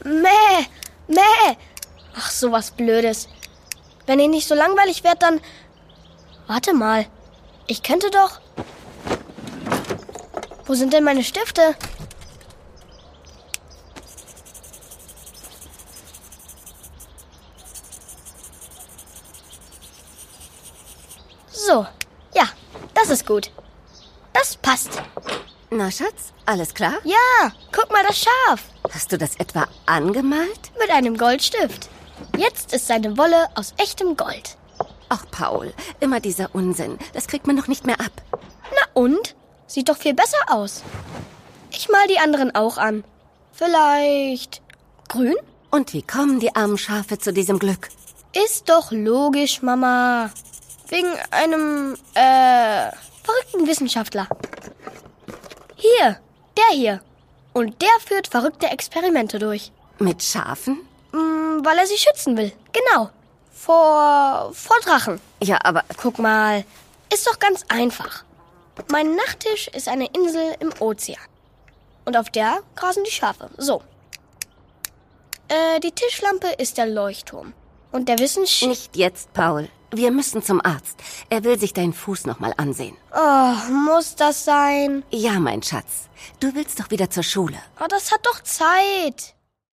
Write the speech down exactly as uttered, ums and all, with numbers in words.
Mäh, mäh. Ach, sowas Blödes. Wenn ihr nicht so langweilig wärt, dann... Warte mal. Ich könnte doch... Wo sind denn meine Stifte? So, ja, das ist gut. Das passt. Na, Schatz, alles klar? Ja, guck mal, das Schaf. Hast du das etwa angemalt? Mit einem Goldstift. Jetzt ist seine Wolle aus echtem Gold. Ach, Paul, immer dieser Unsinn. Das kriegt man doch nicht mehr ab. Na und? Sieht doch viel besser aus. Ich mal die anderen auch an. Vielleicht grün? Und wie kommen die armen Schafe zu diesem Glück? Ist doch logisch, Mama. Wegen einem, äh, verrückten Wissenschaftler. Hier, der hier. Und der führt verrückte Experimente durch. Mit Schafen? Mm, weil er sie schützen will. Genau. Vor, vor Drachen. Ja, aber... Guck mal, ist doch ganz einfach. Mein Nachttisch ist eine Insel im Ozean. Und auf der grasen die Schafe. So. Äh, die Tischlampe ist der Leuchtturm. Und der Wissenschaftler... Nicht jetzt, Paul. Wir müssen zum Arzt. Er will sich deinen Fuß noch mal ansehen. Oh, muss das sein? Ja, mein Schatz. Du willst doch wieder zur Schule. Oh, das hat doch Zeit.